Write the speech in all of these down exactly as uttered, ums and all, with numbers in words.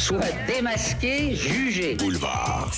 Soit démasqué, jugé. Boulevard.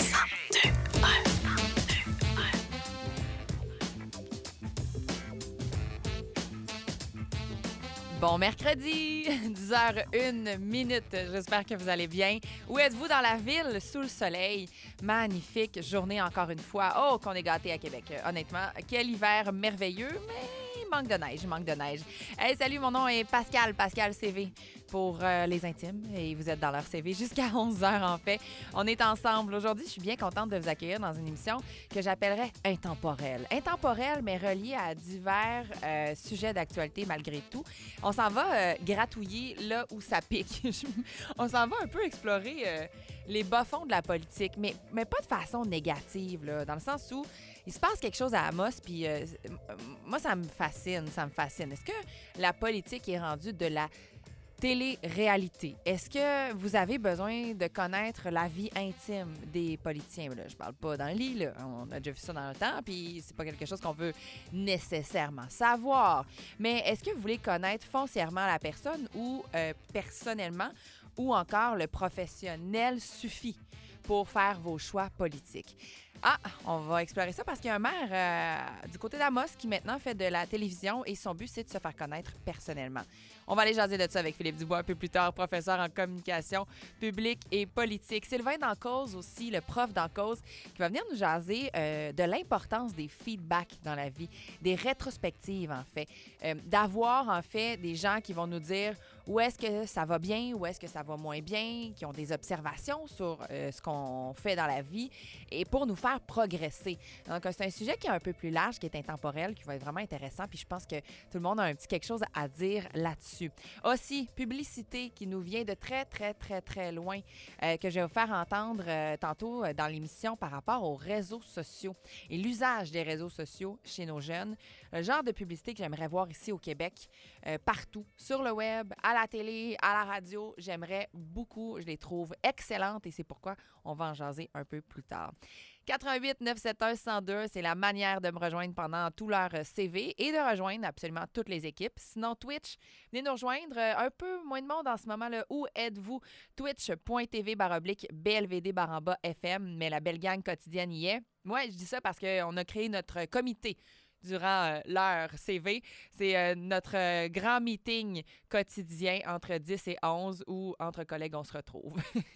Bon mercredi, dix heures une minute. J'espère que vous allez bien. Où êtes-vous dans la ville, sous le soleil? Magnifique journée encore une fois. Oh, qu'on est gâtés à Québec. Honnêtement, quel hiver merveilleux, mais il manque de neige, il manque de neige. Hey, salut, mon nom est Pascal, Pascal C V pour euh, les intimes. Et vous êtes dans leur C V jusqu'à onze heures en fait. On est ensemble. Aujourd'hui, je suis bien contente de vous accueillir dans une émission que j'appellerais intemporelle. Intemporelle, mais reliée à divers euh, sujets d'actualité malgré tout. On s'en va euh, gratouiller là où ça pique. On s'en va un peu explorer euh, les bas-fonds de la politique, mais, mais pas de façon négative, là, dans le sens où il se passe quelque chose à Amos, puis euh, moi, ça me fascine, ça me fascine. Est-ce que la politique est rendue de la télé-réalité? Est-ce que vous avez besoin de connaître la vie intime des politiciens? Là, je parle pas dans le lit, là. On a déjà vu ça dans le temps, puis c'est pas quelque chose qu'on veut nécessairement savoir. Mais est-ce que vous voulez connaître foncièrement la personne ou euh, personnellement, ou encore le professionnel suffit pour faire vos choix politiques? Ah, on va explorer ça parce qu'il y a un maire euh, du côté d'Amos qui maintenant fait de la télévision et son but, c'est de se faire connaître personnellement. On va aller jaser de ça avec Philippe Dubois un peu plus tard, professeur en communication publique et politique. Sylvain Dancause aussi, le prof Dancause, qui va venir nous jaser euh, de l'importance des feedbacks dans la vie, des rétrospectives en fait, euh, d'avoir en fait des gens qui vont nous dire où est-ce que ça va bien, où est-ce que ça va moins bien, qui ont des observations sur euh, ce qu'on fait dans la vie et pour nous faire progresser. Donc, c'est un sujet qui est un peu plus large, qui est intemporel, qui va être vraiment intéressant. Puis je pense que tout le monde a un petit quelque chose à dire là-dessus. Aussi, publicité qui nous vient de très, très, très, très loin, euh, que je vais vous faire entendre euh, tantôt euh, dans l'émission par rapport aux réseaux sociaux et l'usage des réseaux sociaux chez nos jeunes. Le genre de publicité que j'aimerais voir ici au Québec, euh, partout, sur le web, à la télé, à la radio. J'aimerais beaucoup. Je les trouve excellentes et c'est pourquoi on va en jaser un peu plus tard. quatre un huit neuf sept un un zéro deux, c'est la manière de me rejoindre pendant tout leur C V et de rejoindre absolument toutes les équipes. Sinon, Twitch, venez nous rejoindre. Un peu moins de monde en ce moment. Là. Où êtes-vous? Twitch.tv baroblique BLVD baramba F M, mais la belle gang quotidienne y est. Moi, je dis ça parce qu'on a créé notre comité durant euh, l'heure C V. C'est euh, notre euh, grand meeting quotidien entre dix et onze où, entre collègues, on se retrouve.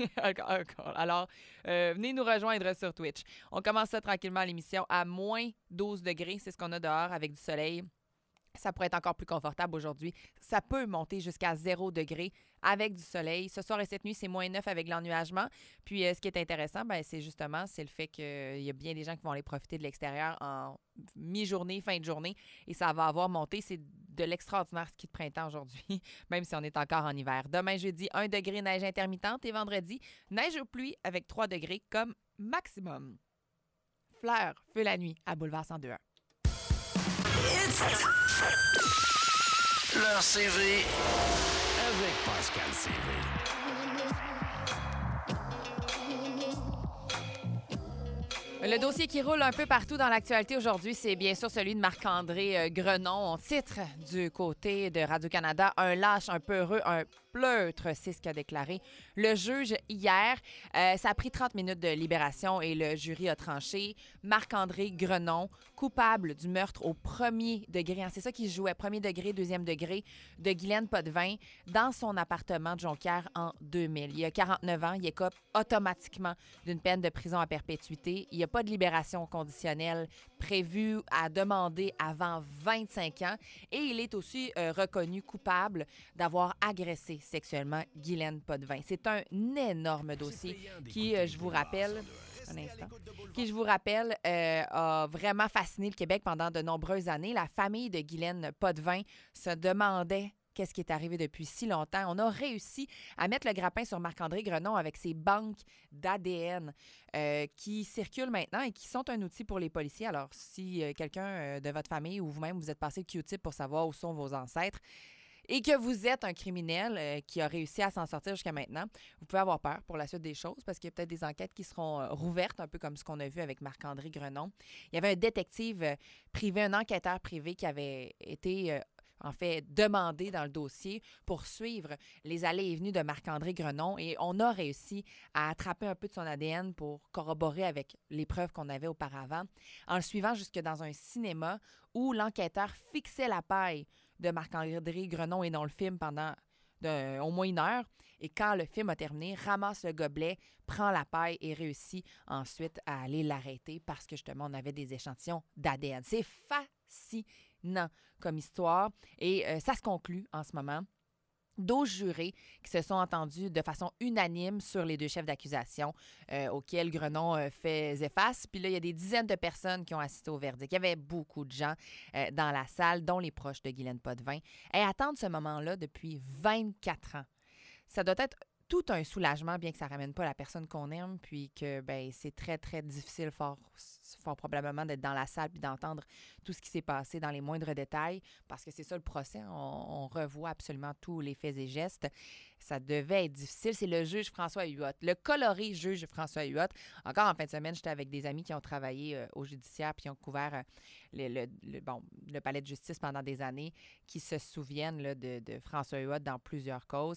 Alors, euh, venez nous rejoindre sur Twitch. On commence ça tranquillement l'émission à moins douze degrés. C'est ce qu'on a dehors avec du soleil. Ça pourrait être encore plus confortable aujourd'hui. Ça peut monter jusqu'à zéro degré avec du soleil. Ce soir et cette nuit, c'est moins neuf avec l'ennuagement. Puis, euh, ce qui est intéressant, ben, c'est justement c'est le fait qu'il y a bien des gens qui vont aller profiter de l'extérieur en mi-journée, fin de journée. Et ça va avoir monté. C'est de l'extraordinaire ski de printemps aujourd'hui, même si on est encore en hiver. Demain, jeudi, un degré neige intermittente. Et vendredi, neige ou pluie avec trois degrés comme maximum. Fleur, feu la nuit à Boulevard cent deux un. Leur C V avec Pascal C V. Le dossier qui roule un peu partout dans l'actualité aujourd'hui, c'est bien sûr celui de Marc-André Grenon. On titre du côté de Radio-Canada, un lâche, un peureux, un pleutre, c'est ce qu'a déclaré le juge hier. Euh, ça a pris trente minutes de libération et le jury a tranché. Marc-André Grenon, coupable du meurtre au premier degré. Hein, c'est ça qu'il jouait, premier degré, deuxième degré, de Guylaine Potvin dans son appartement de Jonquière en deux mille. Il a quarante-neuf ans, il écope automatiquement d'une peine de prison à perpétuité. Il n'y a pas de libération conditionnelle prévue à demander avant vingt-cinq ans et il est aussi euh, reconnu coupable d'avoir agressé sexuellement Guylaine Potvin. C'est un énorme dossier qui, euh, je vous rappelle, un instant, qui, je vous rappelle, euh, a vraiment fasciné le Québec pendant de nombreuses années. La famille de Guylaine Potvin se demandait qu'est-ce qui est arrivé depuis si longtemps. On a réussi à mettre le grappin sur Marc-André Grenon avec ses banques d'A D N euh, qui circulent maintenant et qui sont un outil pour les policiers. Alors, si euh, quelqu'un euh, de votre famille ou vous-même, vous êtes passé le Q-tip pour savoir où sont vos ancêtres et que vous êtes un criminel euh, qui a réussi à s'en sortir jusqu'à maintenant, vous pouvez avoir peur pour la suite des choses parce qu'il y a peut-être des enquêtes qui seront euh, rouvertes, un peu comme ce qu'on a vu avec Marc-André Grenon. Il y avait un détective euh, privé, un enquêteur privé qui avait été... Euh, en fait, demandé dans le dossier pour suivre les allées et venues de Marc-André Grenon et on a réussi à attraper un peu de son A D N pour corroborer avec les preuves qu'on avait auparavant en le suivant jusque dans un cinéma où l'enquêteur fixait la paille de Marc-André Grenon et non le film pendant de, au moins une heure. Et quand le film a terminé, ramasse le gobelet, prend la paille et réussit ensuite à aller l'arrêter parce que justement, on avait des échantillons d'A D N. C'est fascinant comme histoire et euh, ça se conclut en ce moment. douze jurés qui se sont entendus de façon unanime sur les deux chefs d'accusation euh, auxquels Grenon euh, faisait face. Puis là, il y a des dizaines de personnes qui ont assisté au verdict. Il y avait beaucoup de gens euh, dans la salle, dont les proches de Guylaine Potvin. Et attendent ce moment-là depuis vingt-quatre ans. Ça doit être tout un soulagement, bien que ça ne ramène pas la personne qu'on aime, puis que ben, c'est très, très difficile, fort, fort probablement, d'être dans la salle puis d'entendre tout ce qui s'est passé dans les moindres détails, parce que c'est ça le procès, on, on revoit absolument tous les faits et gestes. Ça devait être difficile. C'est le juge François Huot, le coloré juge François Huot. Encore en fin de semaine, j'étais avec des amis qui ont travaillé euh, au judiciaire puis qui ont couvert euh, le, le, le, bon, le palais de justice pendant des années, qui se souviennent là, de, de François Huot dans plusieurs causes.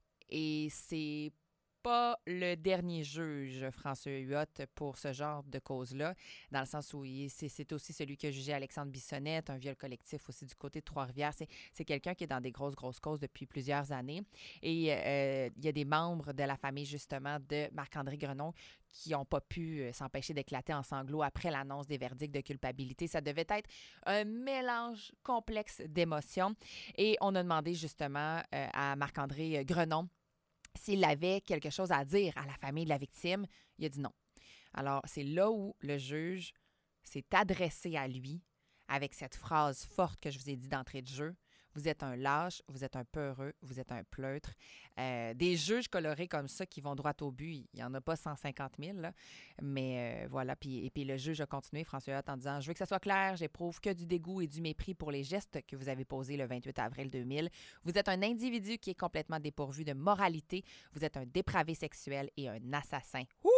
Et c'est pas le dernier juge, François Huot, pour ce genre de cause-là, dans le sens où il, c'est, c'est aussi celui qui a jugé Alexandre Bissonnette, un viol collectif aussi du côté de Trois-Rivières. C'est, c'est quelqu'un qui est dans des grosses, grosses causes depuis plusieurs années. Et euh, il y a des membres de la famille, justement, de Marc-André Grenon qui n'ont pas pu euh, s'empêcher d'éclater en sanglots après l'annonce des verdicts de culpabilité. Ça devait être un mélange complexe d'émotions. Et on a demandé, justement, euh, à Marc-André Grenon s'il avait quelque chose à dire à la famille de la victime. Il a dit non. Alors, c'est là où le juge s'est adressé à lui avec cette phrase forte que je vous ai dit d'entrée de jeu. Vous êtes un lâche, vous êtes un peureux, vous êtes un pleutre. Euh, des juges colorés comme ça qui vont droit au but, il n'y en a pas cent cinquante mille, là. Mais euh, voilà. Puis, et puis le juge a continué, François Huot, en disant « Je veux que ça soit clair, j'éprouve que du dégoût et du mépris pour les gestes que vous avez posés le vingt-huit avril deux mille. Vous êtes un individu qui est complètement dépourvu de moralité. Vous êtes un dépravé sexuel et un assassin. » Ouh!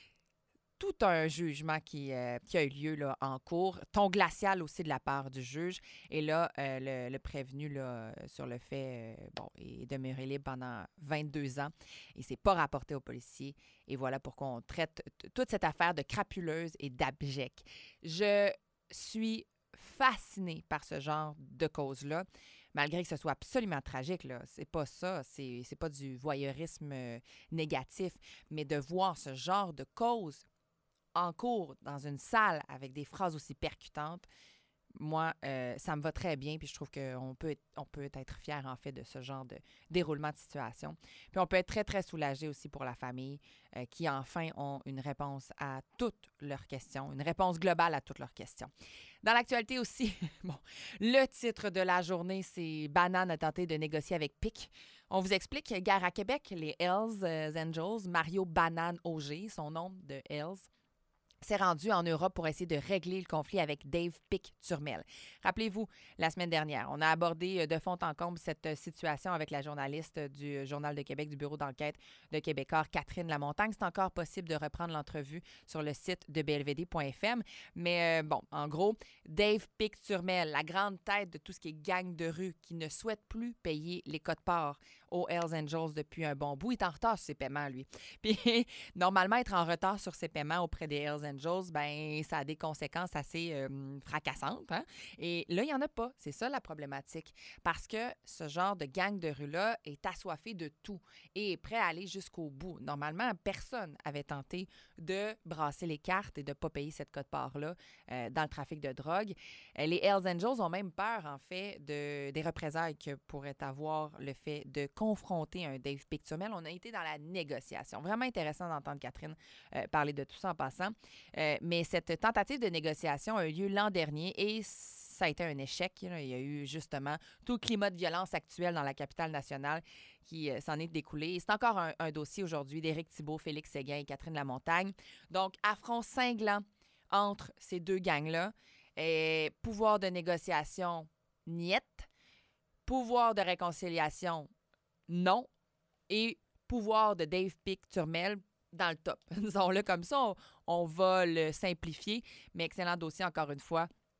Tout un jugement qui, euh, qui a eu lieu là, en cours, ton glacial aussi de la part du juge. Et là, euh, le, le prévenu là, sur le fait euh, bon, est demeuré libre pendant vingt-deux ans et c'est pas rapporté aux policiers. Et voilà pourquoi on traite t- toute cette affaire de crapuleuse et d'abject. Je suis fascinée par ce genre de cause-là. Malgré que ce soit absolument tragique, là, c'est pas ça, c'est, c'est pas du voyeurisme euh, négatif, mais de voir ce genre de cause en cours dans une salle avec des phrases aussi percutantes, moi, euh, ça me va très bien. Puis je trouve qu'on peut, on peut être fier, en fait, de ce genre de déroulement de situation. Puis on peut être très, très soulagé aussi pour la famille euh, qui, enfin, ont une réponse à toutes leurs questions, une réponse globale à toutes leurs questions. Dans l'actualité aussi, bon, le titre de la journée, c'est « Banane a tenté de négocier avec Pic ». On vous explique, guerre à Québec, les Hells Angels, Mario Banane Auger, son nom de Hells, s'est rendu en Europe pour essayer de régler le conflit avec Dave Pic-Turmel. Rappelez-vous, la semaine dernière, on a abordé de fond en comble cette situation avec la journaliste du Journal de Québec, du bureau d'enquête de Québécois, Catherine Lamontagne. C'est encore possible de reprendre l'entrevue sur le site de B L V D point F M. Mais euh, bon, en gros, Dave Pic-Turmel, la grande tête de tout ce qui est gang de rue, qui ne souhaite plus payer les quotes-parts aux Hells Angels depuis un bon bout, il est en retard sur ses paiements, lui. Puis, normalement, être en retard sur ses paiements auprès des Hells Angels, ben ça a des conséquences assez euh, fracassantes. Hein? Et là, il n'y en a pas. C'est ça la problématique. Parce que ce genre de gang de rue-là est assoiffé de tout et est prêt à aller jusqu'au bout. Normalement, personne avait tenté de brasser les cartes et de ne pas payer cette quote-part-là euh, dans le trafic de drogue. Euh, les Hells Angels ont même peur, en fait, de, des représailles que pourrait avoir le fait de confronter un Dave Pic-Turmel. On a été dans la négociation. Vraiment intéressant d'entendre Catherine euh, parler de tout ça en passant. Euh, mais cette tentative de négociation a eu lieu l'an dernier et ça a été un échec. Il y a eu justement tout le climat de violence actuel dans la capitale nationale qui euh, s'en est découlé. Et c'est encore un, un dossier aujourd'hui d'Éric Thibault, Félix Séguin et Catherine Lamontagne. Donc, affront cinglant entre ces deux gangs-là. Et pouvoir de négociation, niet. Pouvoir de réconciliation, non. Et pouvoir de Dave Pic-Turmel, dans le top. Disons-le comme ça, on, on va le simplifier, mais excellent dossier encore une fois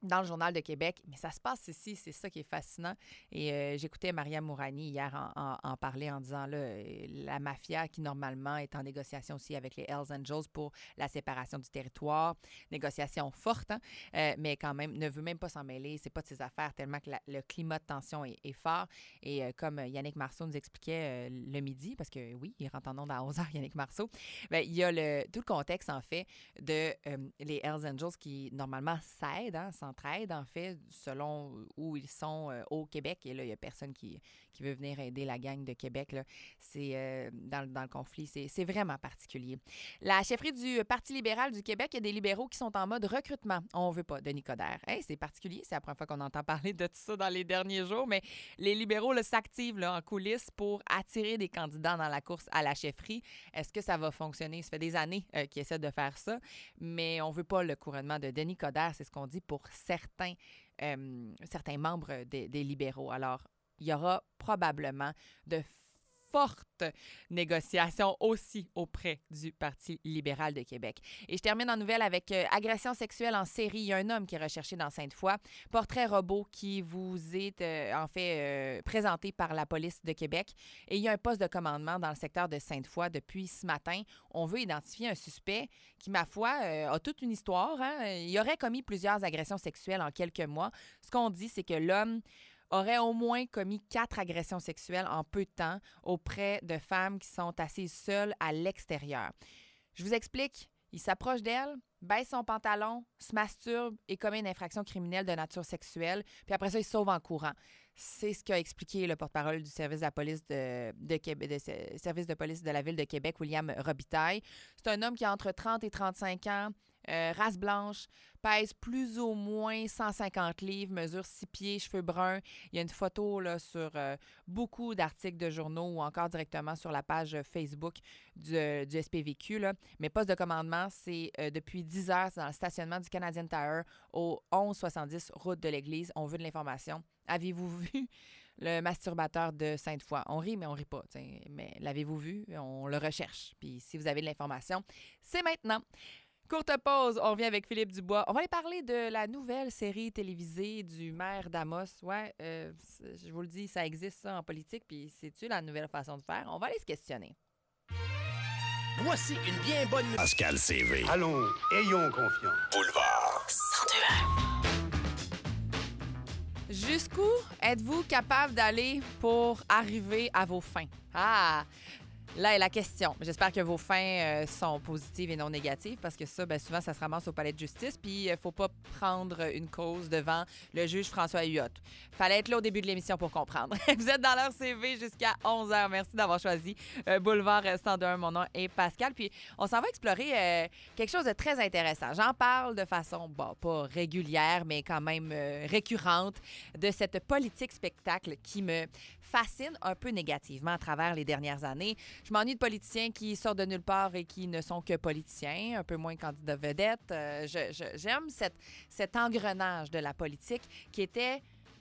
dans le Journal de Québec, mais ça se passe ici, c'est ça qui est fascinant. Et euh, j'écoutais Maria Mourani hier en, en, en parler en disant là, euh, la mafia qui normalement est en négociation aussi avec les Hells Angels pour la séparation du territoire, négociation forte, hein, euh, mais quand même ne veut même pas s'en mêler, c'est pas de ses affaires tellement que la, le climat de tension est, est fort. Et euh, comme Yannick Marceau nous expliquait euh, le midi, parce que oui, il rentre en ondes à onze heures, Yannick Marceau, bien, il y a le, tout le contexte en fait de euh, les Hells Angels qui normalement s'aident, hein, s'entraident, en fait, selon où ils sont euh, au Québec. Et là, il n'y a personne qui, qui veut venir aider la gang de Québec. Là. C'est euh, dans, dans le conflit. C'est, c'est vraiment particulier. La chefferie du Parti libéral du Québec, il y a des libéraux qui sont en mode recrutement. On ne veut pas Denis Coderre. Hey, c'est particulier. C'est la première fois qu'on entend parler de tout ça dans les derniers jours. Mais les libéraux là, s'activent là, en coulisses pour attirer des candidats dans la course à la chefferie. Est-ce que ça va fonctionner? Ça fait des années euh, qu'ils essaient de faire ça. Mais on ne veut pas le couronnement de Denis Coderre. C'est ce qu'on dit pour certains, euh, certains membres des, des libéraux. Alors, il y aura probablement de fortes négociations aussi auprès du Parti libéral de Québec. Et je termine en nouvelle avec euh, agression sexuelle en série. Il y a un homme qui est recherché dans Sainte-Foy. Portrait robot qui vous est euh, en fait euh, présenté par la police de Québec. Et il y a un poste de commandement dans le secteur de Sainte-Foy depuis ce matin. On veut identifier un suspect qui, ma foi, euh, a toute une histoire. Hein? Il aurait commis plusieurs agressions sexuelles en quelques mois. Ce qu'on dit, c'est que l'homme aurait au moins commis quatre agressions sexuelles en peu de temps auprès de femmes qui sont assises seules à l'extérieur. Je vous explique. Il s'approche d'elle, baisse son pantalon, se masturbe et commet une infraction criminelle de nature sexuelle. Puis après ça, il se sauve en courant. C'est ce qu'a expliqué le porte-parole du service de la police de, de Québec, de, de, service de police de la ville de Québec, William Robitaille. C'est un homme qui a entre trente et trente-cinq ans, euh, race blanche, pèse plus ou moins cent cinquante livres, mesure six pieds, cheveux bruns. Il y a une photo là, sur euh, beaucoup d'articles de journaux ou encore directement sur la page Facebook du, du S P V Q. Là. Mais poste de commandement, c'est euh, depuis dix heures, c'est dans le stationnement du Canadian Tire au onze soixante-dix route de l'Église. On veut de l'information. Avez-vous vu le masturbateur de Sainte-Foy? On rit, mais on rit pas. T'sais. Mais l'avez-vous vu? On le recherche. Puis si vous avez de l'information, c'est maintenant. Courte pause, on revient avec Philippe Dubois. On va aller parler de la nouvelle série télévisée du maire d'Amos. Ouais, euh, je vous le dis, ça existe ça en politique, puis c'est-tu la nouvelle façon de faire? On va aller se questionner. Voici une bien bonne... Pascal C V. Allons, ayons confiance. Boulevard. cent deux. Jusqu'où êtes-vous capable d'aller pour arriver à vos fins? Ah! Là est la question. J'espère que vos fins euh, sont positives et non négatives parce que ça, bien souvent, ça se ramasse au palais de justice puis il ne faut pas prendre une cause devant le juge François Huot. Fallait être là au début de l'émission pour comprendre. Vous êtes dans leur C V jusqu'à onze heures. Merci d'avoir choisi euh, Boulevard cent deux un. Mon nom est Pascal. Puis on s'en va explorer euh, quelque chose de très intéressant. J'en parle de façon, bon, pas régulière, mais quand même euh, récurrente de cette politique spectacle qui me fascine un peu négativement à travers les dernières années. Je m'ennuie de politiciens qui sortent de nulle part et qui ne sont que politiciens, un peu moins candidats vedettes. Euh, je, je, j'aime cette, cet engrenage de la politique qui était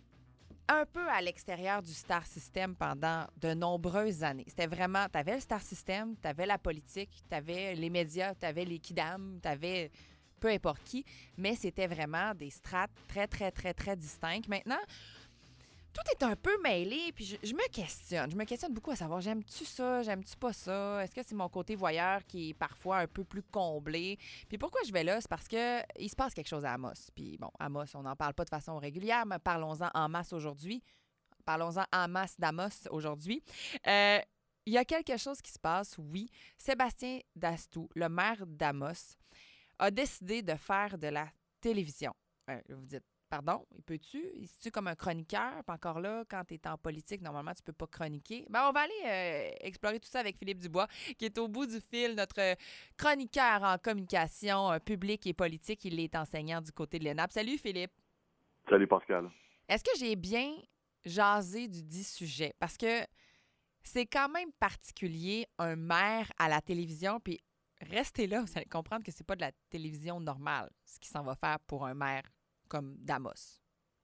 un peu à l'extérieur du Star System pendant de nombreuses années. C'était vraiment, tu avais le Star System, tu avais la politique, tu avais les médias, tu avais les kidams, tu avais peu importe qui, mais c'était vraiment des strates très, très, très, très distinctes. Maintenant, tout est un peu mêlé, puis je, je me questionne. Je me questionne beaucoup à savoir, j'aime-tu ça, j'aime-tu pas ça? Est-ce que c'est mon côté voyeur qui est parfois un peu plus comblé? Puis pourquoi je vais là? C'est parce que il se passe quelque chose à Amos. Puis bon, Amos, on n'en parle pas de façon régulière, mais parlons-en en masse aujourd'hui. Parlons-en en masse d'Amos aujourd'hui. Euh, il y a quelque chose qui se passe, oui. Sébastien Dastou, le maire d'Amos, a décidé de faire de la télévision. Euh, vous dites, pardon, il peut-tu? Il se tue comme un chroniqueur? Puis encore là, quand tu es en politique, normalement, tu peux pas chroniquer. Ben, on va aller euh, explorer tout ça avec Philippe Dubois, qui est au bout du fil, notre chroniqueur en communication euh, publique et politique. Il est enseignant du côté de l'E N A P. Salut, Philippe. Salut, Pascal. Est-ce que j'ai bien jasé du dit sujet? Parce que c'est quand même particulier, un maire à la télévision, puis restez là, vous allez comprendre que c'est pas de la télévision normale, ce qui s'en va faire pour un maire comme d'Amos.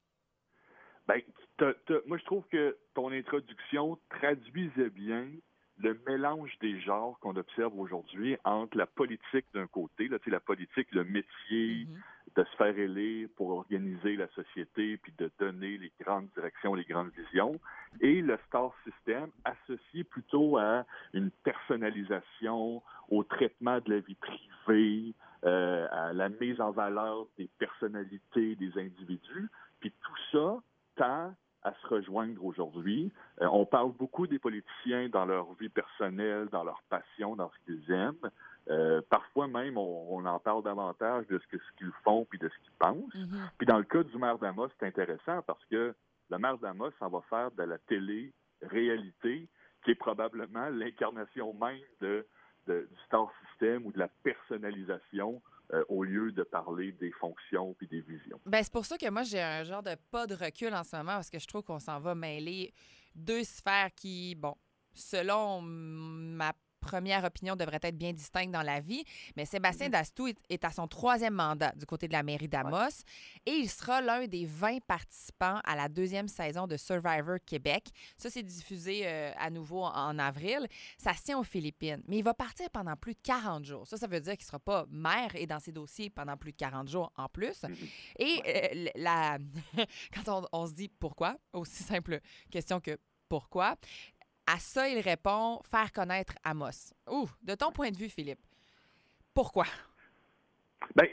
Ben, t'as, t'as, moi, je trouve que ton introduction traduisait bien le mélange des genres qu'on observe aujourd'hui entre la politique d'un côté, là, la politique, le métier, mm-hmm. de se faire élire pour organiser la société puis de donner les grandes directions, les grandes visions. Et le star system associé plutôt à une personnalisation, au traitement de la vie privée, euh, à la mise en valeur des personnalités des individus. Puis tout ça tend à se rejoindre aujourd'hui. Euh, on parle beaucoup des politiciens dans leur vie personnelle, dans leur passion, dans ce qu'ils aiment. Euh, parfois même, on, on en parle davantage de ce, que, ce qu'ils font puis de ce qu'ils pensent. Mm-hmm. Puis dans le cas du maire d'Amos, c'est intéressant parce que le maire d'Amos, ça va faire de la télé-réalité qui est probablement l'incarnation même de, de, du star system ou de la personnalisation euh, au lieu de parler des fonctions puis des visions. Bien, c'est pour ça que moi, j'ai un genre de pas de recul en ce moment parce que je trouve qu'on s'en va mêler deux sphères qui, bon, selon ma première opinion, devrait être bien distincte dans la vie, mais Sébastien mm-hmm. Dastou est, est à son troisième mandat du côté de la mairie d'Amos ouais. et il sera l'un des vingt participants à la deuxième saison de Survivor Québec. Ça, c'est diffusé euh, à nouveau en, en avril. Ça se tient aux Philippines, mais il va partir pendant plus de quarante jours. Ça, ça veut dire qu'il ne sera pas maire et dans ses dossiers pendant plus de quarante jours en plus. Mm-hmm. Et euh, la... quand on, on se dit pourquoi, aussi simple question que pourquoi, à ça, il répond « faire connaître Amos ». Ouh, de ton point de vue, Philippe, pourquoi? Bien,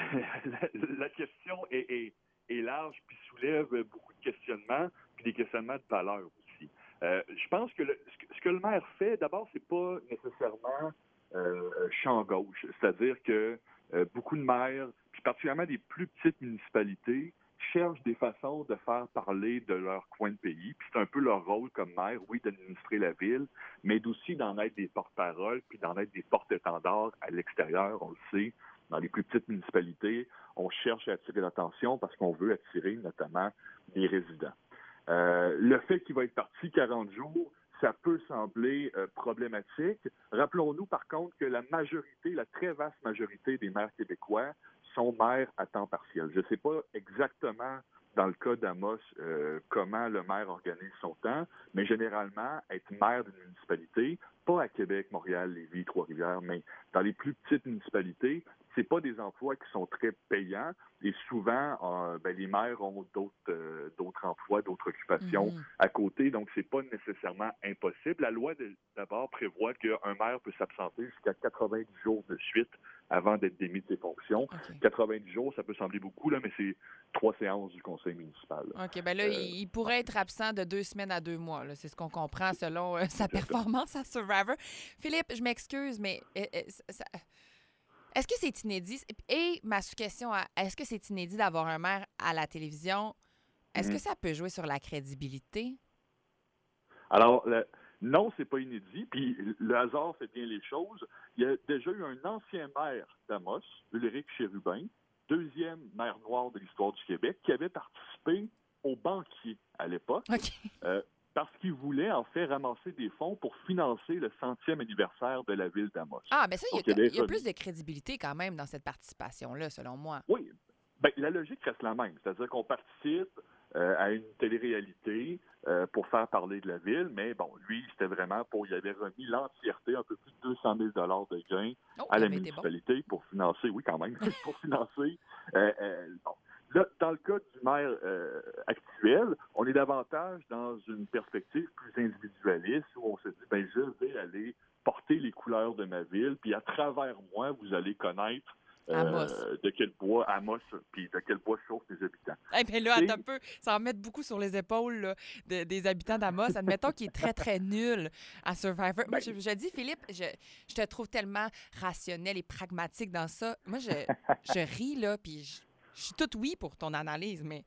la, la question est, est, est large puis soulève beaucoup de questionnements puis des questionnements de valeur aussi. Euh, je pense que le, ce, que ce que le maire fait, d'abord, c'est pas nécessairement euh, champ gauche. C'est-à-dire que euh, beaucoup de maires, puis particulièrement des plus petites municipalités, cherchent des façons de faire parler de leur coin de pays. Puis c'est un peu leur rôle comme maire, oui, d'administrer la ville, mais aussi d'en être des porte-paroles, puis d'en être des porte-étendards à l'extérieur, on le sait. Dans les plus petites municipalités, on cherche à attirer l'attention parce qu'on veut attirer notamment les résidents. Euh, le fait qu'il va être parti quarante jours, ça peut sembler euh, problématique. Rappelons-nous par contre que la majorité, la très vaste majorité des maires québécois sont maires à temps partiel. Je ne sais pas exactement, dans le cas d'Amos, euh, comment le maire organise son temps, mais généralement, être maire d'une municipalité, pas à Québec, Montréal, Lévis, Trois-Rivières, mais dans les plus petites municipalités, c'est pas des emplois qui sont très payants et souvent, euh, ben, les maires ont d'autres, euh, d'autres emplois, d'autres occupations mm-hmm. à côté, donc c'est pas nécessairement impossible. La loi, de, d'abord, prévoit qu'un maire peut s'absenter jusqu'à quatre-vingt-dix jours de suite avant d'être démis de ses fonctions. Okay. quatre-vingt-dix jours, ça peut sembler beaucoup, là, mais c'est trois séances du conseil municipal. Là. OK, bien là, euh, il pourrait être absent de deux semaines à deux mois. Là. C'est ce qu'on comprend selon euh, sa performance à Survivor. Philippe, je m'excuse, mais euh, euh, ça... est-ce que c'est inédit? Et ma sous-question, est-ce que c'est inédit d'avoir un maire à la télévision? Est-ce mm-hmm. que ça peut jouer sur la crédibilité? Alors, le... non, c'est pas inédit. Puis le hasard fait bien les choses. Il y a déjà eu un ancien maire d'Amos, Ulrich Chérubin, deuxième maire noir de l'histoire du Québec, qui avait participé au banquier à l'époque. Okay. Euh, parce qu'il voulait en fait ramasser des fonds pour financer le centième anniversaire de la ville d'Amos. Ah, bien ça, il y, a, il y a plus de crédibilité quand même dans cette participation-là, selon moi. Oui. Bien, la logique reste la même. C'est-à-dire qu'on participe euh, à une télé-réalité euh, pour faire parler de la ville, mais bon, lui, c'était vraiment pour... Il avait remis l'entièreté, un peu plus de deux cent mille dollars de gains oh, à la municipalité bon. pour financer, oui, quand même, pour financer... Euh, euh, bon. Là, dans le cas du maire euh, actuel, on est davantage dans une perspective plus individualiste où on se dit, ben je vais aller porter les couleurs de ma ville, puis à travers moi, vous allez connaître euh, de quel bois Amos, puis de quel bois chauffent les habitants. Eh bien là, attends un peu, ça en met beaucoup sur les épaules là, de, des habitants d'Amos. Admettons qu'il est très, très nul à Survivor. Moi, je, je dis, Philippe, je, je te trouve tellement rationnel et pragmatique dans ça. Moi, je, je ris, là, puis je... Je suis toute oui pour ton analyse, mais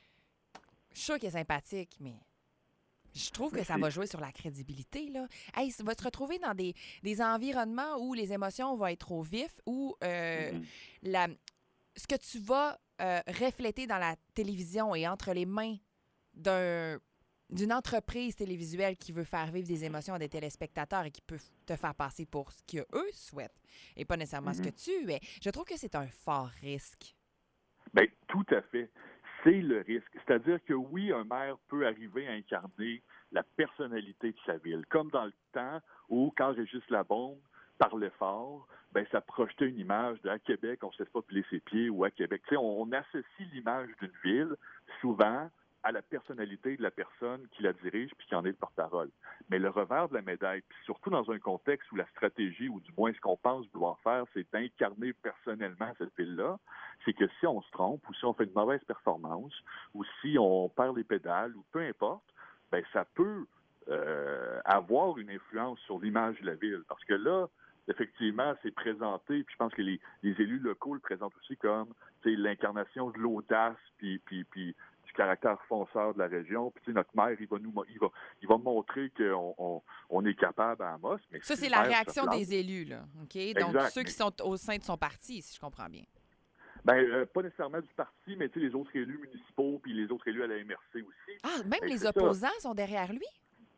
je suis sûre qu'il est sympathique, mais je trouve que ça va jouer sur la crédibilité, là. Hey, ça va se retrouver dans des, des environnements où les émotions vont être trop vives, où euh, mm-hmm. la, ce que tu vas euh, refléter dans la télévision et entre les mains d'un, d'une entreprise télévisuelle qui veut faire vivre des émotions à des téléspectateurs et qui peut te faire passer pour ce qu'eux souhaitent et pas nécessairement mm-hmm. ce que tu es. Je trouve que c'est un fort risque. Bien, tout à fait. C'est le risque. C'est-à-dire que oui, un maire peut arriver à incarner la personnalité de sa ville, comme dans le temps où, quand Régis Labombe parlait fort, ben ça projetait une image de à Québec, on ne se laisse pas piler ses pieds, ou à Québec. Tu sais, on, on associe l'image d'une ville souvent à la personnalité de la personne qui la dirige puis qui en est le porte-parole. Mais le revers de la médaille, puis surtout dans un contexte où la stratégie, ou du moins ce qu'on pense vouloir faire, c'est d'incarner personnellement cette ville-là, c'est que si on se trompe, ou si on fait une mauvaise performance, ou si on perd les pédales, ou peu importe, ben ça peut euh, avoir une influence sur l'image de la ville. Parce que là, effectivement, c'est présenté, puis je pense que les, les élus locaux le présentent aussi comme l'incarnation de l'audace, puis, puis, puis du caractère fonceur de la région. Puis notre maire, il va nous il va, il va montrer qu'on on, on est capable à Amos. Mais ça, si c'est le la maire réaction se plante, des élus, là. OK? Donc, exact, ceux qui mais- sont au sein de son parti, si je comprends bien. Ben, euh, pas nécessairement du parti, mais les autres élus municipaux, puis les autres élus à la M R C aussi. Ah, même Ben, les c'est ça. opposants sont derrière lui?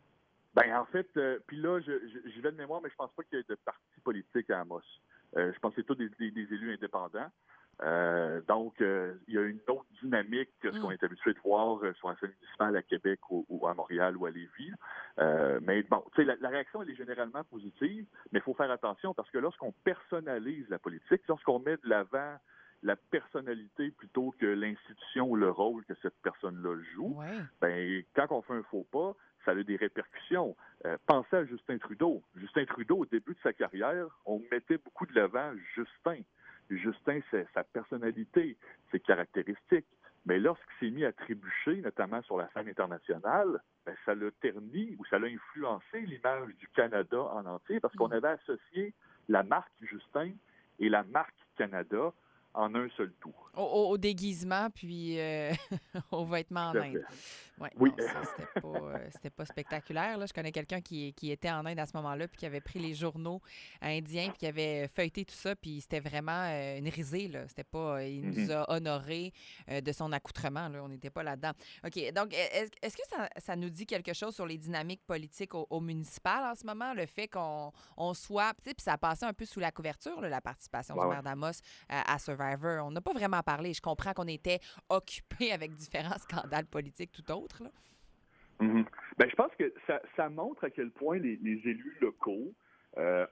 Ben, en fait, euh, puis là, je, je, j'y vais de mémoire, mais je pense pas qu'il y ait de parti politique à Amos. Euh, je pense que c'est tous des, des, des élus indépendants. Euh, donc, euh, il y a une autre dynamique que ce qu'on est habitué de voir euh, sur la scène municipale à Québec ou, ou à Montréal ou à Lévis. Euh, mais bon, tu sais, la, la réaction, elle est généralement positive, mais il faut faire attention parce que lorsqu'on personnalise la politique, lorsqu'on met de l'avant la personnalité plutôt que l'institution ou le rôle que cette personne-là joue, Ouais. ben quand on fait un faux pas, ça a des répercussions. Euh, pensez à Justin Trudeau. Justin Trudeau, au début de sa carrière, on mettait beaucoup de l'avant Justin. Justin, c'est sa personnalité, ses caractéristiques. Mais lorsqu'il s'est mis à trébucher, notamment sur la scène internationale, ben, ça l'a terni ou ça l'a influencé l'image du Canada en entier parce qu'on avait associé la marque Justin et la marque Canada en un seul tour. Au, au- au déguisement, puis euh, aux vêtements en Tout à Inde. fait. Ouais, Oui. non, ça, c'était pas, euh, c'était pas spectaculaire. Là. Je connais quelqu'un qui, qui était en Inde à ce moment-là, puis qui avait pris les journaux indiens, puis qui avait feuilleté tout ça, puis c'était vraiment euh, une risée. Là. C'était pas, il nous Mhm. a honorés euh, de son accoutrement. Là. On n'était pas là-dedans. OK, donc est- est-ce que ça, ça nous dit quelque chose sur les dynamiques politiques au, au municipal en ce moment, le fait qu'on on soit, tu sais, puis ça a passé un peu sous la couverture, là, la participation Ouais, du ouais. maire d'Amos euh, à Survivor. On n'a pas vraiment parlé. Je comprends qu'on était occupé avec différents scandales politiques tout autres. Là. Mhm. Ben, je pense que ça, ça montre à quel point les, les élus locaux euh,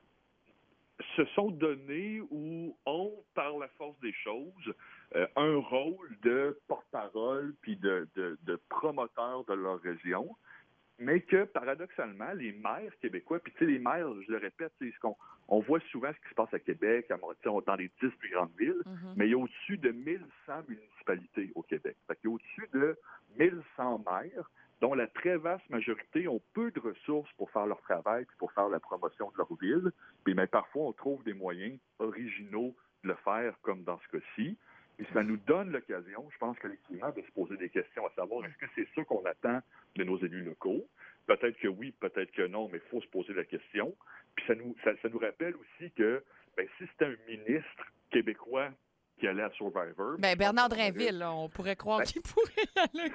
se sont donnés ou ont, par la force des choses, euh, un rôle de porte-parole puis de, de, de promoteur de leur région, mais que, paradoxalement, les maires québécois, puis tu sais, les maires, je le répète, c'est ce qu'on on voit souvent ce qui se passe à Québec, à Montréal, dans les dix plus grandes villes, Mhm. mais il y a au-dessus de mille cent municipalités au Québec. Fait qu'il y a au-dessus de mille cent maires dont la très vaste majorité ont peu de ressources pour faire leur travail puis pour faire la promotion de leur ville. Puis mais parfois, on trouve des moyens originaux de le faire, comme dans ce cas-ci. Et ça nous donne l'occasion, je pense collectivement, de se poser des questions, à savoir, est-ce que c'est ça qu'on attend de nos élus locaux? Peut-être que oui, peut-être que non, mais il faut se poser la question. Puis ça nous, ça, ça nous rappelle aussi que ben, si c'était un ministre québécois qui allait à Survivor... Ben, Bernard je pense qu'on aurait- Drinville, là, on pourrait croire Ben- qu'il pourrait y aller.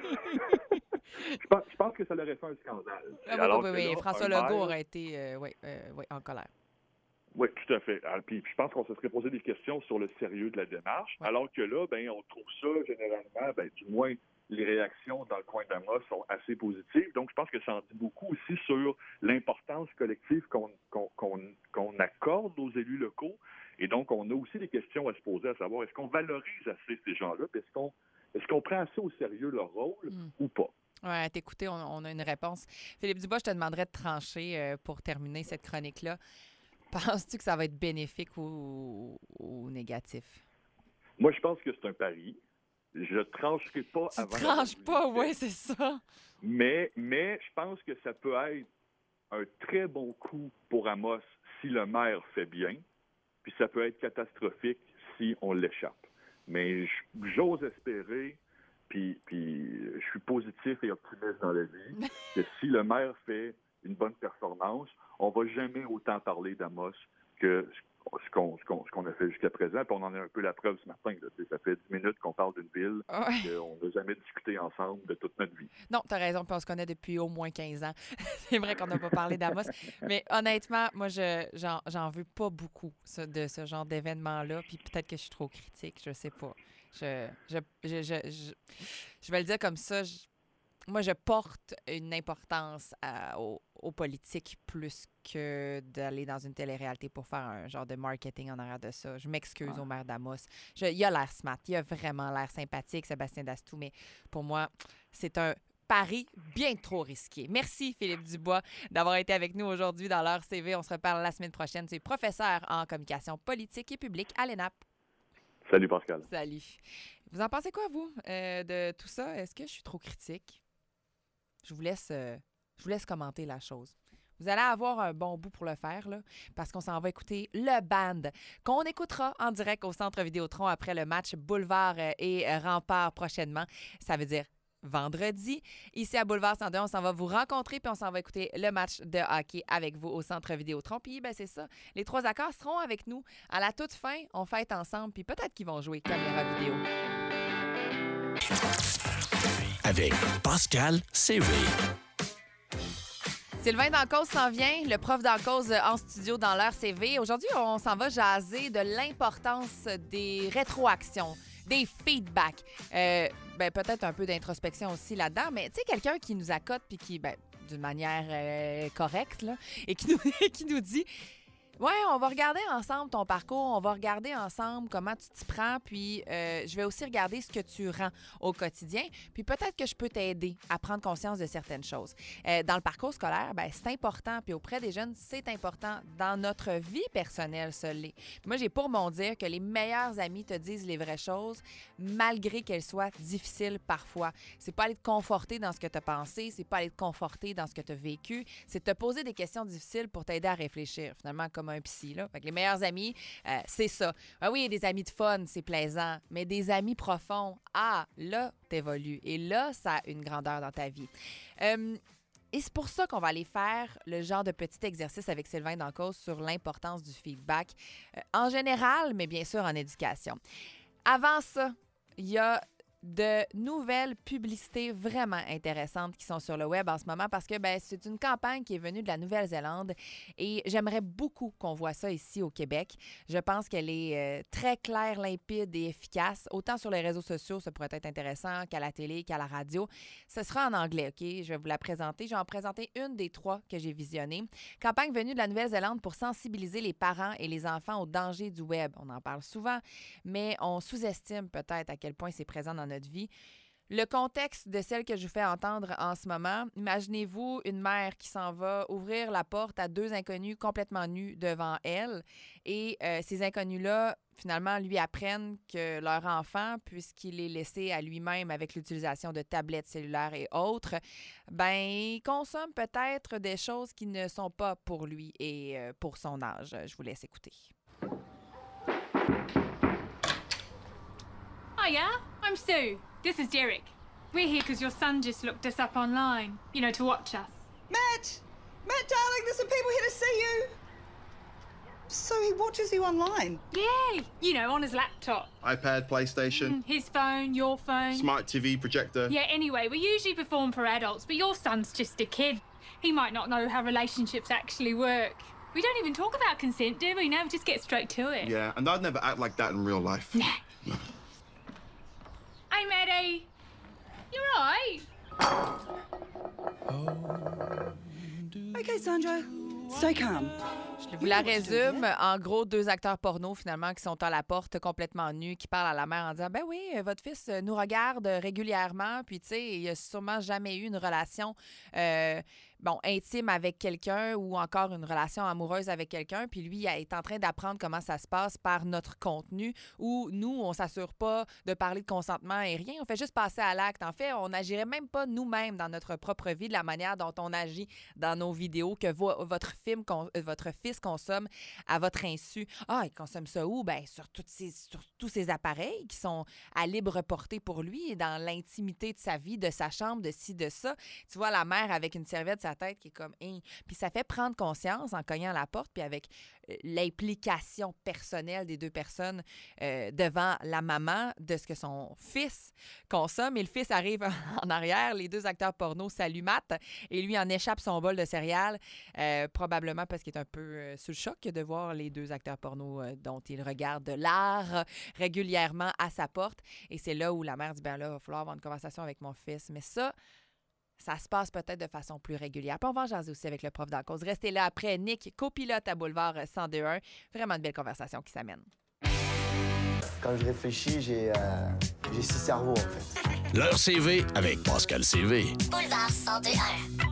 je, pense, je pense que ça aurait fait un scandale. Ah, oui, Alors oui, que oui, là, François un Legault maire- aurait été euh, ouais, euh, ouais, en colère. Oui, tout à fait. Alors, puis, puis je pense qu'on se serait posé des questions sur le sérieux de la démarche, Ouais. alors que là, ben, on trouve ça généralement, ben, du moins, les réactions dans le coin d'Amos sont assez positives. Donc, je pense que ça en dit beaucoup aussi sur l'importance collective qu'on qu'on, qu'on, qu'on accorde aux élus locaux. Et donc, on a aussi des questions à se poser, à savoir, est-ce qu'on valorise assez ces gens-là, puis est-ce qu'on, est-ce qu'on prend assez au sérieux leur rôle Mm. ou pas? Ouais, t'écouter, on, on a une réponse. Philippe Dubois, je te demanderais de trancher euh, pour terminer cette chronique-là. Penses-tu que ça va être bénéfique ou, ou négatif? Moi, je pense que c'est un pari. Je ne trancherai pas Tu avant... tranches d'avoir pas, vu les oui, faits. c'est ça. Mais, mais je pense que ça peut être un très bon coup pour Amos si le maire fait bien, puis ça peut être catastrophique si on l'échappe. Mais j- j'ose espérer, puis, puis je suis positif et optimiste dans la vie, que si le maire fait une bonne performance, on va jamais autant parler d'Amos que ce qu'on, ce qu'on, ce qu'on a fait jusqu'à présent. Puis on en a un peu la preuve ce matin. Là. Tu sais, ça fait dix minutes qu'on parle d'une ville Ouais. qu'on n'a jamais discuté ensemble de toute notre vie. Non, t'as raison, puis on se connaît depuis au moins quinze ans. C'est vrai qu'on n'a pas parlé d'Amos. Mais honnêtement, moi, je j'en, j'en veux pas beaucoup ça, de ce genre d'événement-là. Puis peut-être que je suis trop critique, je sais pas. Je, je, je, je, je, je vais le dire comme ça. je- moi, je porte une importance à- au, aux politiques plus que d'aller dans une télé-réalité pour faire un genre de marketing en arrière de ça. Je m'excuse Ah. au maire d'Amos. Je, il a l'air smart, il a vraiment l'air sympathique, Sébastien Dastou, mais pour moi, c'est un pari bien trop risqué. Merci, Philippe Dubois, d'avoir été avec nous aujourd'hui dans l'heure C V. On se reparle la semaine prochaine. Tu es professeur en communication politique et publique à l'E N A P. Salut, Pascal. Salut. Vous en pensez quoi, vous, euh, de tout ça? Est-ce que je suis trop critique? Je vous laisse, euh, je vous laisse commenter la chose. Vous allez avoir un bon bout pour le faire, là, parce qu'on s'en va écouter le band qu'on écoutera en direct au Centre Vidéotron après le match Boulevard euh, et euh, Rempart prochainement. Ça veut dire vendredi. Ici à Boulevard cent deux, on s'en va vous rencontrer puis on s'en va écouter le match de hockey avec vous au Centre Vidéotron. Puis, ben, c'est ça. Les trois accords seront avec nous. À la toute fin, on fête ensemble puis peut-être qu'ils vont jouer caméra vidéo. Avec Pascal C V. Sylvain Dancause s'en vient, le prof Dancause en studio dans l'heure C V. Aujourd'hui, on s'en va jaser de l'importance des rétroactions, des feedbacks. Euh, ben, peut-être un peu d'introspection aussi là-dedans, mais tu sais, quelqu'un qui nous accote puis qui, ben, d'une manière euh, correcte, là, et qui nous, qui nous dit... Ouais, on va regarder ensemble ton parcours, on va regarder ensemble comment tu t'y prends, puis euh, je vais aussi regarder ce que tu rends au quotidien, puis peut-être que je peux t'aider à prendre conscience de certaines choses. Euh, dans le parcours scolaire, ben, c'est important, puis auprès des jeunes, c'est important. Dans notre vie personnelle, ça l'est. Moi, j'ai pour mon dire que les meilleurs amis te disent les vraies choses, malgré qu'elles soient difficiles parfois. C'est pas aller te conforter dans ce que tu as pensé, c'est pas aller te conforter dans ce que tu as vécu, c'est te poser des questions difficiles pour t'aider à réfléchir, finalement, comme un psy, là. Fait que les meilleurs amis, euh, c'est ça. Ben oui, des amis de fun, c'est plaisant, mais des amis profonds, ah, là, t'évolues. Et là, ça a une grandeur dans ta vie. Euh, et c'est pour ça qu'on va aller faire le genre de petit exercice avec Sylvain Dancause sur l'importance du feedback euh, en général, mais bien sûr en éducation. Avant ça, il y a de nouvelles publicités vraiment intéressantes qui sont sur le web en ce moment parce que ben, c'est une campagne qui est venue de la Nouvelle-Zélande et j'aimerais beaucoup qu'on voit ça ici au Québec. Je pense qu'elle est euh, très claire, limpide et efficace. Autant sur les réseaux sociaux, ça pourrait être intéressant qu'à la télé, qu'à la radio. Ce sera en anglais, OK? Je vais vous la présenter. Je vais en présenter une des trois que j'ai visionnées. Campagne venue de la Nouvelle-Zélande pour sensibiliser les parents et les enfants aux dangers du web. On en parle souvent, mais on sous-estime peut-être à quel point c'est présent dans notre vie. Le contexte de celle que je vous fais entendre en ce moment, imaginez-vous une mère qui s'en va ouvrir la porte à deux inconnus complètement nus devant elle et euh, ces inconnus-là, finalement, lui apprennent que leur enfant, puisqu'il est laissé à lui-même avec l'utilisation de tablettes cellulaires et autres, ben, il consomme peut-être des choses qui ne sont pas pour lui et euh, pour son âge. Je vous laisse écouter. Hiya, I'm Sue. This is Derek. We're here because your son just looked us up online, you know, to watch us. Matt! Matt, darling, there's some people here to see you. So he watches you online? Yeah, you know, on his laptop. iPad, PlayStation, Mm, his phone, your phone. smart T V, projector. Yeah, anyway, we usually perform for adults, but your son's just a kid. He might not know how relationships actually work. We don't even talk about consent, do we? No, we just get straight to it. Yeah, and I'd never act like that in real life. Nah. Hey, Maddie. You right? Okay, Sandra, stay calm. Je vous la résume. En gros, deux acteurs porno, finalement, qui sont à la porte complètement nus, qui parlent à la mère en disant « Ben oui, votre fils nous regarde régulièrement, puis tu sais, il a sûrement jamais eu une relation euh, bon, intime avec quelqu'un ou encore une relation amoureuse avec quelqu'un, puis lui il est en train d'apprendre comment ça se passe par notre contenu, où nous, on s'assure pas de parler de consentement et rien, on fait juste passer à l'acte. En fait, on n'agirait même pas nous-mêmes dans notre propre vie de la manière dont on agit dans nos vidéos que vo- votre film, con- votre fils consomme à votre insu. Ah, il consomme ça où? Ben, sur, toutes ces, sur tous ces appareils qui sont à libre portée pour lui, dans l'intimité de sa vie, de sa chambre, de ci, de ça. Tu vois la mère avec une serviette sur sa tête qui est comme hein. Puis ça fait prendre conscience en cognant à la porte, puis avec euh, l'implication personnelle des deux personnes euh, devant la maman de ce que son fils consomme. Et le fils arrive en arrière, les deux acteurs porno saluent Matt et lui en échappe son bol de céréales, euh, probablement parce qu'il est un peu euh, sous le choc de voir les deux acteurs porno euh, dont il regarde de l'art régulièrement à sa porte. Et c'est là où la mère dit, ben là, il va falloir avoir une conversation avec mon fils. Mais ça, ça se passe peut-être de façon plus régulière. Puis on va en jaser aussi avec le prof d'en cause. Restez là après. Nick, copilote à Boulevard cent deux un. Vraiment une belle conversation qui s'amène. Quand je réfléchis, j'ai euh, j'ai six cerveaux, en fait. Leur C V avec Pascal C V. Boulevard cent deux un.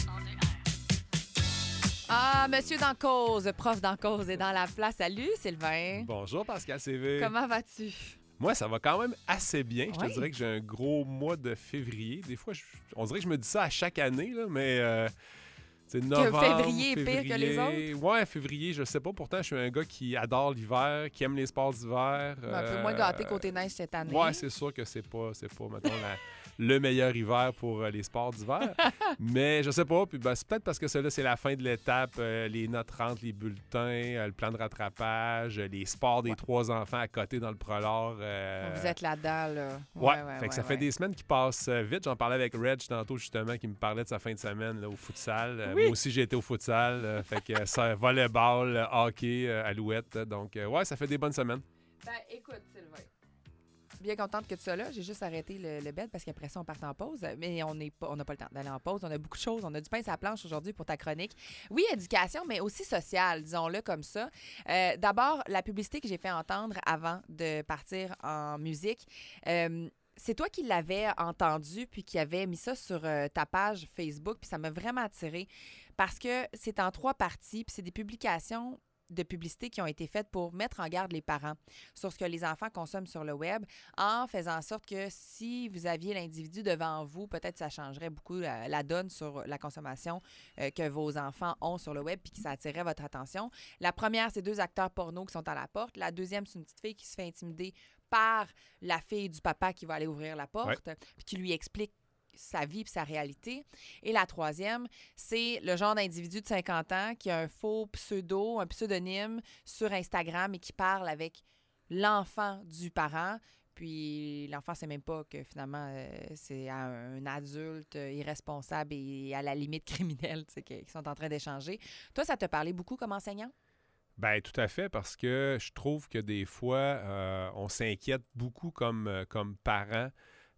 Ah, monsieur d'en cause, prof d'en cause est dans la place. Salut, Sylvain. Bonjour, Pascal C V. Comment vas-tu? Moi, ça va quand même assez bien. Je Oui. te dirais que j'ai un gros mois de février. Des fois, je- on dirait que je me dis ça à chaque année, là, mais euh, c'est novembre, février est pire que les février. Ouais, février, je sais pas. Pourtant, je suis un gars qui adore l'hiver, qui aime les sports d'hiver. Un peu moins gâté côté neige cette année. Ouais, c'est sûr que c'est pas, c'est pas, mettons, la- le meilleur hiver pour euh, les sports d'hiver. Mais je sais pas. Puis ben, c'est peut-être parce que ça, là, c'est la fin de l'étape. euh, les notes rentrent, les bulletins, euh, le plan de rattrapage, euh, les sports des Ouais. trois enfants à côté dans le prolore. euh, Vous êtes là-dedans, là. Ouais, ouais, fait ouais, que ça ouais. fait des semaines qui passent euh, vite. J'en parlais avec Reg tantôt, justement, qui me parlait de sa fin de semaine là, au futsal. Euh, Oui. Moi aussi, j'ai été au futsal. euh, fait que ça, volleyball, euh, hockey, euh, alouette. Donc, euh, ouais, ça fait des bonnes semaines. Ben, écoute, Sylvain. Bien contente que tu sois là. J'ai juste arrêté le, le bed parce qu'après ça, on part en pause. Mais on n'est pas, on n'a pas le temps d'aller en pause. On a beaucoup de choses. On a du pain sur la planche aujourd'hui pour ta chronique. Oui, éducation, mais aussi sociale, disons-le comme ça. Euh, D'abord, la publicité que j'ai fait entendre avant de partir en musique. euh, c'est toi qui l'avais entendu puis qui avait mis ça sur euh, ta page Facebook. Puis ça m'a vraiment attirée parce que c'est en trois parties. Puis c'est des publications de publicité qui ont été faites pour mettre en garde les parents sur ce que les enfants consomment sur le web, en faisant en sorte que si vous aviez l'individu devant vous, peut-être ça changerait beaucoup la, la donne sur la consommation euh, que vos enfants ont sur le web puis que ça attirerait votre attention. La première, c'est deux acteurs porno qui sont à la porte. La deuxième, c'est une petite fille qui se fait intimider par la fille du papa qui va aller ouvrir la porte puis qui lui explique sa vie et sa réalité. Et la troisième, c'est le genre d'individu de cinquante ans qui a un faux pseudo, un pseudonyme sur Instagram et qui parle avec l'enfant du parent. Puis l'enfant ne sait même pas que finalement, euh, c'est un adulte irresponsable et à la limite criminelle tu sais, qui qui sont en train d'échanger. Toi, ça t'a parlé beaucoup comme enseignant? Ben tout à fait, parce que je trouve que des fois, euh, on s'inquiète beaucoup comme, euh, comme parents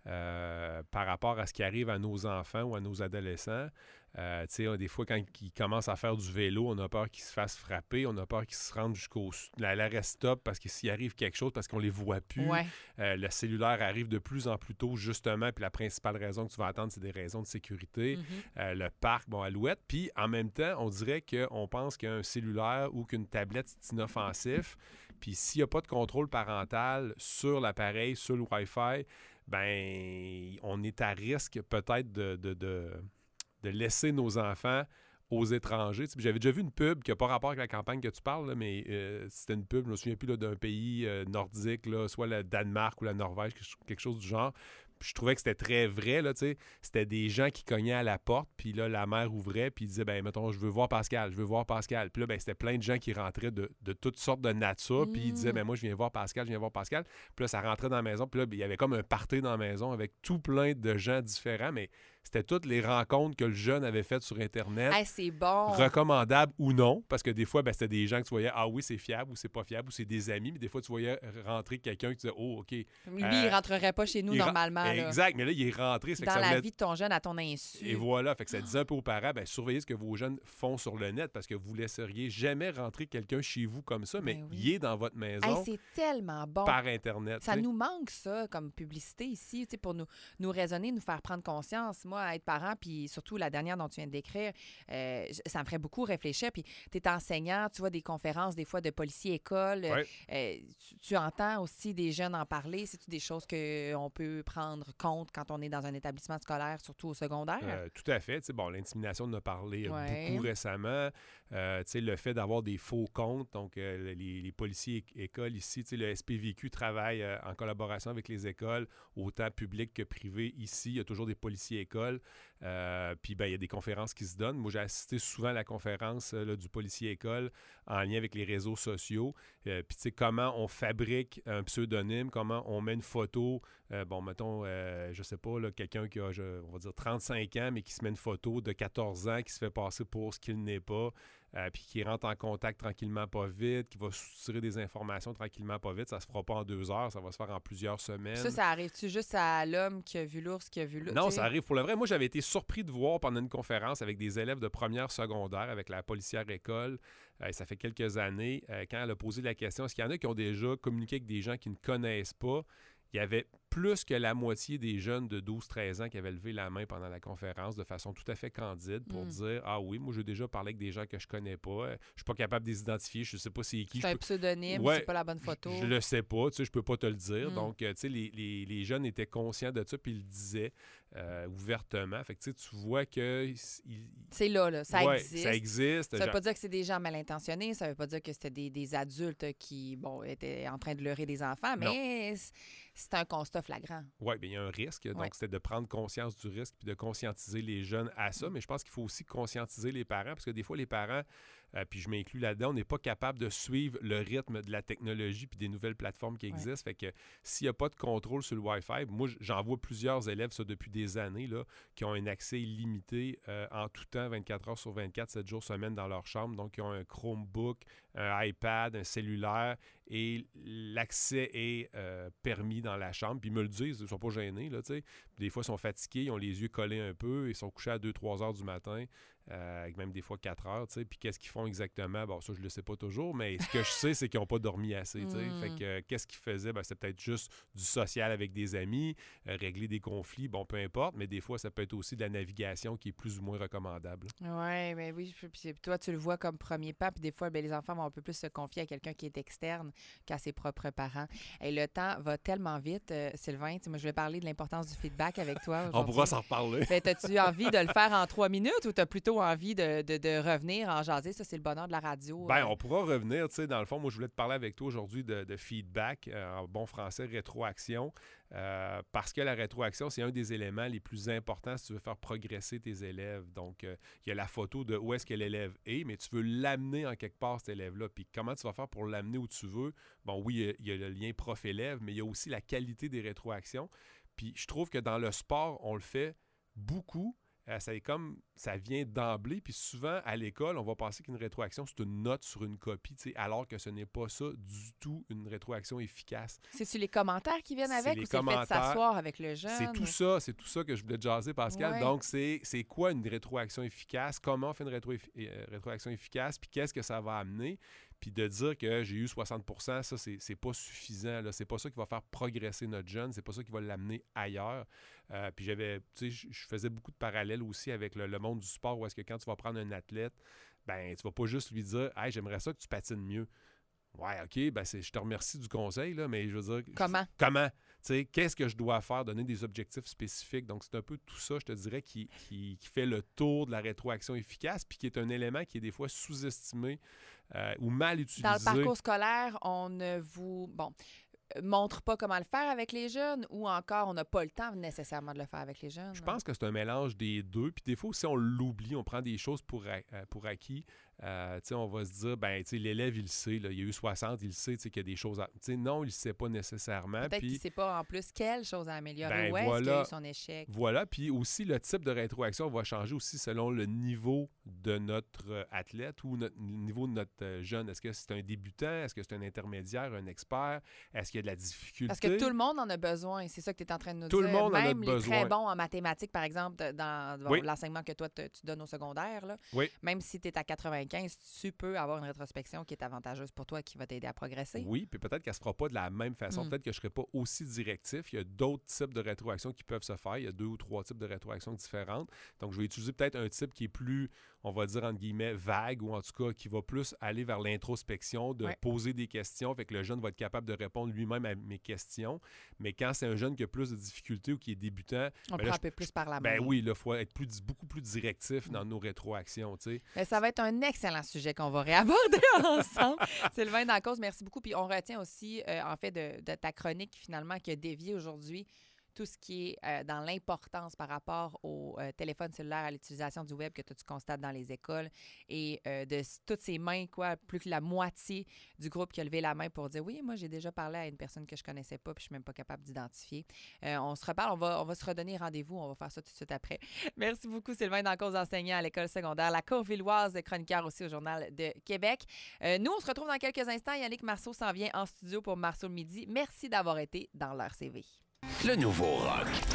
euh, par rapport à ce qui arrive à nos enfants ou à nos adolescents. Euh, tu sais, des fois, quand ils commencent à faire du vélo, on a peur qu'ils se fassent frapper, on a peur qu'ils se rendent jusqu'au à l'arrêt stop parce que s'il arrive quelque chose, parce qu'on les voit plus, Ouais. euh, le cellulaire arrive de plus en plus tôt, justement, puis la principale raison que tu vas attendre, c'est des raisons de sécurité. Mm-hmm. Euh, le parc, bon, Alouette. Puis, en même temps, on dirait qu'on pense qu'un cellulaire ou qu'une tablette, c'est inoffensif. Puis, s'il n'y a pas de contrôle parental sur l'appareil, sur le Wi-Fi, ben on est à risque peut-être de... de, de de laisser nos enfants aux étrangers. Tu sais, j'avais déjà vu une pub qui n'a pas rapport avec la campagne que tu parles, là, mais euh, c'était une pub, je ne me souviens plus là, d'un pays euh, nordique, là, soit le Danemark ou la Norvège, quelque chose du genre. Puis je trouvais que c'était très vrai. Là, tu sais. C'était des gens qui cognaient à la porte, puis là, la mère ouvrait, puis ils disaient, ben mettons, je veux voir Pascal, je veux voir Pascal. Puis là, ben, c'était plein de gens qui rentraient de, de toutes sortes de nature, puis ils disaient, ben moi, je viens voir Pascal, je viens voir Pascal. Puis là, ça rentrait dans la maison, puis là, ben, il y avait comme un party dans la maison avec tout plein de gens différents, mais c'était toutes les rencontres que le jeune avait faites sur Internet. Hey, c'est bon. Recommandables ou non, parce que des fois, ben, c'était des gens que tu voyais, ah oui, c'est fiable ou c'est pas fiable, ou c'est des amis, mais des fois, tu voyais rentrer quelqu'un qui disait, oh, OK. Lui, euh, il rentrerait pas chez nous il normalement. Ra- là. Exact, mais là, il est rentré. Ça fait Dans que ça la voulait- vie de ton jeune à ton insu. Et voilà, fait que ça disait un peu aux parents, ben, surveillez ce que vos jeunes font sur le net, parce que vous ne laisseriez jamais rentrer quelqu'un chez vous comme ça, mais Ben oui. il est dans votre maison Hey, c'est tellement bon. par Internet. Ça tu sais. nous manque, ça, comme publicité ici, tu sais, pour nous, nous raisonner, nous faire prendre conscience. Moi, être parent, puis surtout la dernière dont tu viens de décrire, euh, ça me ferait beaucoup réfléchir. Puis tu es enseignant, tu vois des conférences des fois de policiers-écoles. Ouais. Euh, tu, tu entends aussi des jeunes en parler. C'est-tu des choses qu'on peut prendre compte quand on est dans un établissement scolaire, surtout au secondaire? Euh, tout à fait. Tu sais, bon, l'intimidation, on en a parlé euh, Ouais. beaucoup récemment. Euh, tu sais, le fait d'avoir des faux comptes, donc euh, les, les policiers é- écoles ici, tu sais, le S P V Q travaille euh, en collaboration avec les écoles, autant publiques que privées ici. Il y a toujours des policiers écoles. Euh, puis, ben, il y a des conférences qui se donnent. Moi, j'ai assisté souvent à la conférence euh, là, du policier école en lien avec les réseaux sociaux. Euh, puis, tu sais, comment on fabrique un pseudonyme, comment on met une photo. Euh, bon, mettons, euh, je sais pas, là, quelqu'un qui a, je- on va dire, trente-cinq ans, mais qui se met une photo de quatorze ans, qui se fait passer pour ce qu'il n'est pas. euh, puis qui rentre en contact tranquillement, pas vite, qui va soutirer des informations tranquillement, pas vite, ça se fera pas en deux heures, ça va se faire en plusieurs semaines. Ça, ça arrive-tu juste à l'homme qui a vu l'ours, qui a vu l'ours? Non, ça arrive pour le vrai. Moi, j'avais été surpris de voir pendant une conférence avec des élèves de première secondaire, avec la policière école, euh, ça fait quelques années, euh, quand elle a posé la question, est-ce qu'il y en a qui ont déjà communiqué avec des gens qui ne connaissent pas? Il y avait plus que la moitié des jeunes de douze treize ans qui avaient levé la main pendant la conférence de façon tout à fait candide pour mm. dire « Ah oui, moi j'ai déjà parlé avec des gens que je connais pas, je suis pas capable de les identifier, je sais pas c'est qui. » C'est un peux... pseudonyme, ouais, c'est pas la bonne photo. Je, je le sais pas, tu sais, je peux pas te le dire. Mm. Donc, tu sais, les, les, les jeunes étaient conscients de ça puis ils le disaient euh, ouvertement. Fait que tu sais, tu vois que... Il... C'est là, là, ça ouais, existe. Ça existe. Ça veut genre... pas dire que c'est des gens mal intentionnés, ça veut pas dire que c'était des, des adultes qui, bon, étaient en train de leurrer des enfants, mais... Non. C'est un constat flagrant. Oui, bien il y a un risque. Donc, ouais. c'était de prendre conscience du risque puis de conscientiser les jeunes à ça. Mais je pense qu'il faut aussi conscientiser les parents parce que des fois, les parents, euh, puis je m'inclus là-dedans, on n'est pas capable de suivre le rythme de la technologie puis des nouvelles plateformes qui existent. Ouais. Fait que s'il n'y a pas de contrôle sur le Wi-Fi, moi, j'en vois plusieurs élèves, ça, depuis des années, là, qui ont un accès illimité euh, en tout temps, vingt-quatre heures sur vingt-quatre, sept jours semaine dans leur chambre. Donc, ils ont un Chromebook, un iPad, un cellulaire et l'accès est euh, permis dans la chambre. Puis ils me le disent, ils ne sont pas gênés. Là, des fois, ils sont fatigués, ils ont les yeux collés un peu, ils sont couchés à deux trois heures du matin, euh, même des fois quatre heures. Puis qu'est-ce qu'ils font exactement? Bon, ça, je ne le sais pas toujours, mais ce que je sais, c'est qu'ils n'ont pas dormi assez. Mm. Fait que euh, qu'est-ce qu'ils faisaient? Ben, c'est peut-être juste du social avec des amis, euh, régler des conflits, bon, peu importe, mais des fois, ça peut être aussi de la navigation qui est plus ou moins recommandable. Ouais, ben oui, puis toi, tu le vois comme premier pas, puis des fois, ben, les enfants vont un peu plus se confier à quelqu'un qui est externe qu'à ses propres parents. Et le temps va tellement vite, euh, Sylvain. Moi, je vais parler de l'importance du feedback avec toi aujourd'hui. On pourra s'en reparler. Ben, as-tu envie de le faire en trois minutes ou tu as plutôt envie de, de, de revenir en jaser? Ça, c'est le bonheur de la radio. Ben, euh... on pourra revenir. Tu sais, dans le fond, moi, je voulais te parler avec toi aujourd'hui de, de feedback, euh, en bon français, rétroaction. Euh, parce que la rétroaction, c'est un des éléments les plus importants si tu veux faire progresser tes élèves. Donc, euh, il y a la photo de où est-ce que l'élève est, mais tu veux l'amener en quelque part, cet élève-là. Puis comment tu vas faire pour l'amener où tu veux? Bon, oui, il y a, il y a le lien prof-élève, mais il y a aussi la qualité des rétroactions. Puis je trouve que dans le sport, on le fait beaucoup. Euh, ça est comme, ça vient d'emblée. Puis souvent, à l'école, on va penser qu'une rétroaction, c'est une note sur une copie, alors que ce n'est pas ça du tout, une rétroaction efficace. C'est-tu les commentaires qui viennent avec ou c'est fait de s'asseoir avec le jeune? C'est tout ça, c'est tout ça que je voulais te jaser, Pascal. Ouais. Donc, c'est, c'est quoi une rétroaction efficace? Comment on fait une rétro, euh, rétroaction efficace? Puis qu'est-ce que ça va amener? Puis de dire que j'ai eu soixante pour cent, ça, c'est, c'est pas suffisant. Là. C'est pas ça qui va faire progresser notre jeune. C'est pas ça qui va l'amener ailleurs. Euh, puis j'avais, tu sais, je faisais beaucoup de parallèles aussi avec le, le monde du sport où est-ce que quand tu vas prendre un athlète, ben tu vas pas juste lui dire « Hey, j'aimerais ça que tu patines mieux ». Ouais, OK, ben c'est, je te remercie du conseil, là, mais je veux dire... Comment? Comment? Tu sais, qu'est-ce que je dois faire? Donner des objectifs spécifiques. Donc, c'est un peu tout ça, je te dirais, qui, qui, qui fait le tour de la rétroaction efficace, puis qui est un élément qui est des fois sous-estimé euh, ou mal utilisé. Dans le parcours scolaire, on ne vous... Bon... montre pas comment le faire avec les jeunes ou encore on n'a pas le temps nécessairement de le faire avec les jeunes? Je pense que c'est un mélange des deux. Puis des fois aussi, on l'oublie, on prend des choses pour, pour acquis. Euh, on va se dire, ben, l'élève, il le sait, là, il y a eu soixante, il le sait qu'il y a des choses à... Non, il ne sait pas nécessairement. Peut-être puis, qu'il ne sait pas en plus quelle chose à améliorer. Ben, Où est-ce voilà, qu'il y a eu son échec? Voilà, puis aussi, le type de rétroaction va changer aussi selon le niveau de notre athlète ou le niveau de notre jeune. Est-ce que c'est un débutant? Est-ce que c'est un intermédiaire, un expert? Est-ce qu'il y a de la difficulté? Parce que tout le monde en a besoin, c'est ça que tu es en train de nous tout dire. Tout le monde Même en a les besoin. Très bons en mathématiques, par exemple, dans bon, oui. l'enseignement que toi, te, tu donnes au secondaire, là, oui. même si tu es à quatre-vingt-quinze, tu peux avoir une rétrospection qui est avantageuse pour toi, qui va t'aider à progresser. Oui, puis peut-être qu'elle ne se fera pas de la même façon. Mm. Peut-être que je ne serai pas aussi directif. Il y a d'autres types de rétroactions qui peuvent se faire. Il y a deux ou trois types de rétroactions différentes. Donc, je vais utiliser peut-être un type qui est plus, on va dire, entre guillemets, vague ou en tout cas qui va plus aller vers l'introspection, de ouais. poser des questions. Fait que le jeune va être capable de répondre lui-même à mes questions. Mais quand c'est un jeune qui a plus de difficultés ou qui est débutant... On ben prend là, un peu je, plus par la main. Ben oui, il faut être plus, beaucoup plus directif mm. dans nos rétroactions. Ben, ça va être un excellent sujet qu'on va réaborder ensemble. Sylvain Dancause, merci beaucoup. Puis on retient aussi, euh, en fait, de, de ta chronique finalement qui a dévié aujourd'hui tout ce qui est euh, dans l'importance par rapport au euh, téléphone cellulaire, à l'utilisation du web que toi, tu constates dans les écoles et euh, de s- toutes ces mains, quoi, plus que la moitié du groupe qui a levé la main pour dire oui, moi, j'ai déjà parlé à une personne que je connaissais pas puis je suis même pas capable d'identifier. Euh, on se reparle, on va, on va se redonner rendez-vous, on va faire ça tout de suite après. Merci beaucoup, Sylvain Dancause, enseignant à l'école secondaire, la Courvilloise, chroniqueur aussi au Journal de Québec. Euh, nous, on se retrouve dans quelques instants. Yannick Marceau s'en vient en studio pour Marceau le midi. Merci d'avoir été dans l'heure C V. Le nouveau rock.